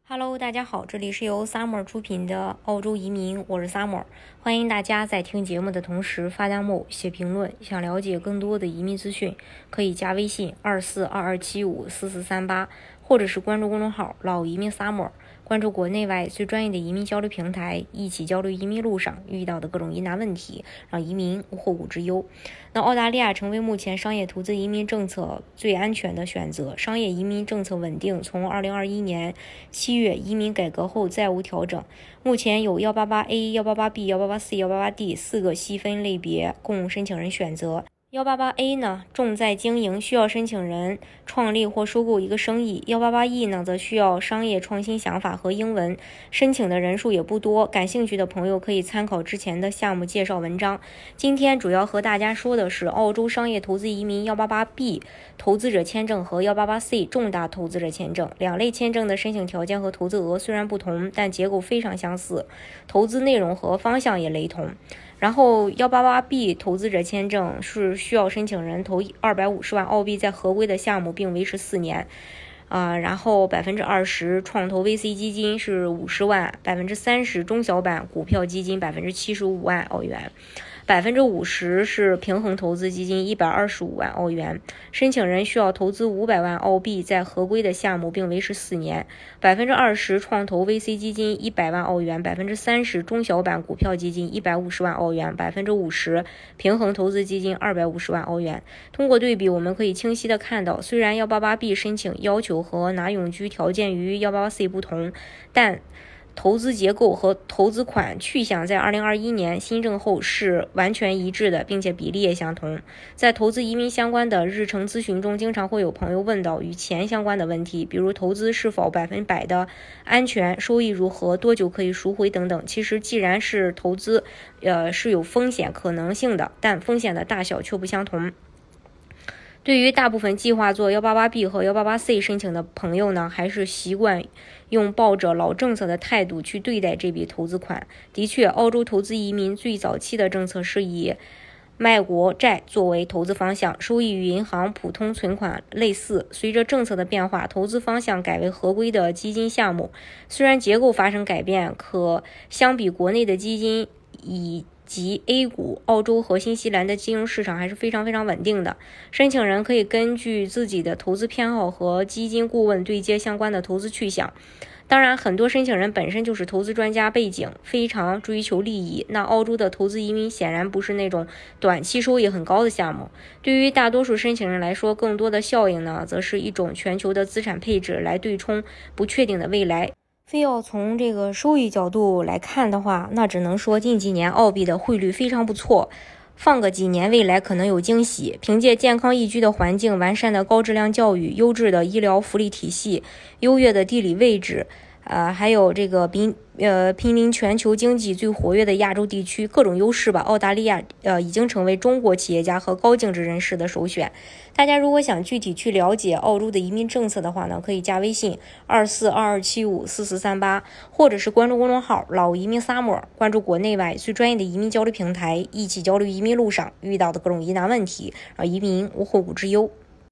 Hello，大家好，这里是由 Summer 出品的澳洲移民，我是 Summer， 欢迎大家在听节目的同时发弹幕、写评论。想了解更多的移民资讯，可以加微信2422754438，或者是关注公众号老移民 Summer， 关注国内外最专业的移民交流平台，一起交流移民路上遇到的各种疑难问题，让移民无后顾之忧。那澳大利亚成为目前商业投资移民政策最安全的选择，商业移民政策稳定，从2021年7月移民改革后再无调整。目前有 188A、188B、188C、188D 四个细分类别供申请人选择。188A 呢，重在经营，需要申请人创立或收购一个生意。188E 呢，则需要商业创新想法和英文，申请的人数也不多。感兴趣的朋友可以参考之前的项目介绍文章。今天主要和大家说的是澳洲商业投资移民 188B 投资者签证和 188C 重大投资者签证。两类签证的申请条件和投资额虽然不同，但结构非常相似，投资内容和方向也雷同。然后 188B 投资者签证是需要申请人投250万澳币在合规的项目并维持4年，然后20%创投 VC 基金是50万，30%中小板股票基金75万澳元，50%是平衡投资基金125万澳元。申请人需要投资500万澳币在合规的项目并维持4年。20%创投 VC 基金100万澳元，30%中小板股票基金150万澳元，50%平衡投资基金250万澳元。通过对比，我们可以清晰的看到，虽然 188B 申请要求和拿永居条件与 188C 不同，但投资结构和投资款去向在2021年新政后是完全一致的，并且比例也相同。在投资移民相关的日程咨询中，经常会有朋友问到与钱相关的问题，比如投资是否100%的安全，收益如何，多久可以赎回等等。其实既然是投资，是有风险可能性的，但风险的大小却不相同。对于大部分计划做 188B 和 188C 申请的朋友呢，还是习惯用抱着老政策的态度去对待这笔投资款。的确，澳洲投资移民最早期的政策是以卖国债作为投资方向，收益与银行普通存款类似。随着政策的变化，投资方向改为合规的基金项目，虽然结构发生改变，可相比国内的基金以及 A 股，澳洲和新西兰的金融市场还是非常稳定的。申请人可以根据自己的投资偏好和基金顾问对接相关的投资去向。当然，很多申请人本身就是投资专家背景，非常追求利益。那澳洲的投资移民显然不是那种短期收益很高的项目。对于大多数申请人来说，更多的效应呢，则是一种全球的资产配置来对冲不确定的未来。非要从这个收益角度来看的话，那只能说近几年澳币的汇率非常不错，放个几年未来可能有惊喜。凭借健康宜居的环境、完善的高质量教育、优质的医疗福利体系、优越的地理位置，还有这个濒临全球经济最活跃的亚洲地区，各种优势吧，澳大利亚已经成为中国企业家和高净值人士的首选。大家如果想具体去了解澳洲的移民政策的话呢，可以加微信2422754438，或者是关注公众号老移民 Summer， 关注国内外最专业的移民交流平台，一起交流移民路上遇到的各种疑难问题，让移民无后顾之忧。